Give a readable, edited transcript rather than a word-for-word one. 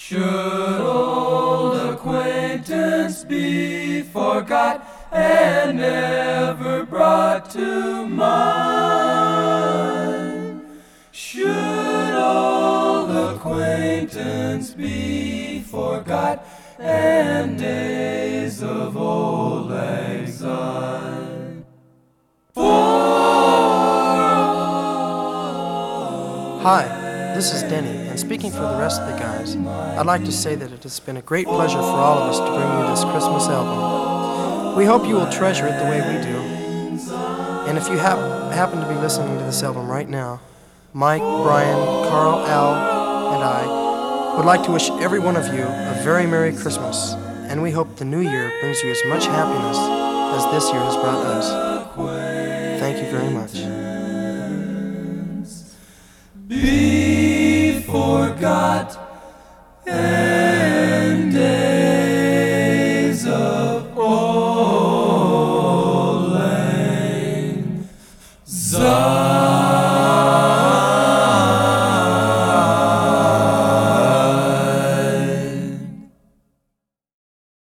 Should old acquaintance be forgot and never brought to mind? Should old acquaintance be forgot and days of old exile? Hi, this is Denny, and speaking for the rest of the guys, I'd like to say that it has been a great pleasure for all of us to bring you this Christmas album. We hope you will treasure it the way we do. And if you happen to be listening to this album right now, Mike, Brian, Carl, Al, and I would like to wish every one of you a very Merry Christmas, and we hope the new year brings you as much happiness as this year has brought us. Thank you very much. Be forgot and days of old lang syne.